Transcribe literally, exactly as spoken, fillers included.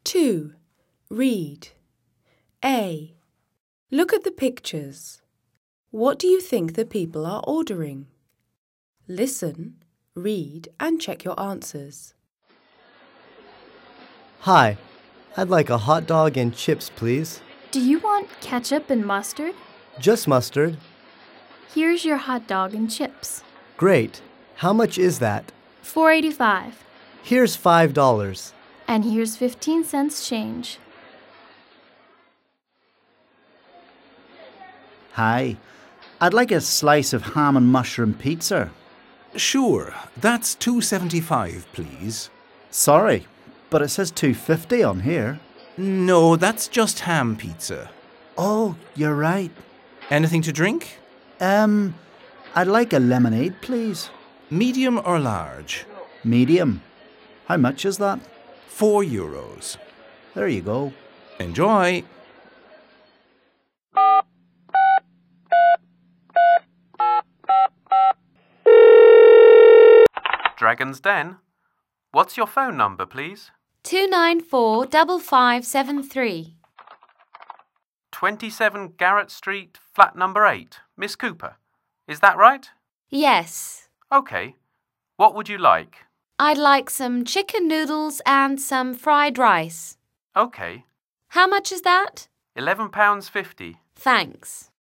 two. Read. A. Look at the pictures. What do you think the people are ordering? Listen, read and check your answers. Hi, I'd like a hot dog and chips, please. Do you want ketchup and mustard? Just mustard. Here's your hot dog and chips. Great. How much is that? four eighty-five. Here's five dollars. And here's fifteen cents change. Hi, I'd like a slice of ham and mushroom pizza. Sure, that's two seventy-five, please. Sorry, but it says two fifty on here. No, that's just ham pizza. Oh, you're right. Anything to drink? Um, I'd like a lemonade, please. Medium or large? Medium. How much is that? Four euros. There you go. Enjoy. Dragon's Den. What's your phone number, please? two nine four five five seven three. twenty-seven Garrett Street, flat number eight. Miss Cooper. Is that right? Yes. OK. What would you like? I'd like some chicken noodles and some fried rice. OK. How much is that? eleven pounds fifty. Thanks.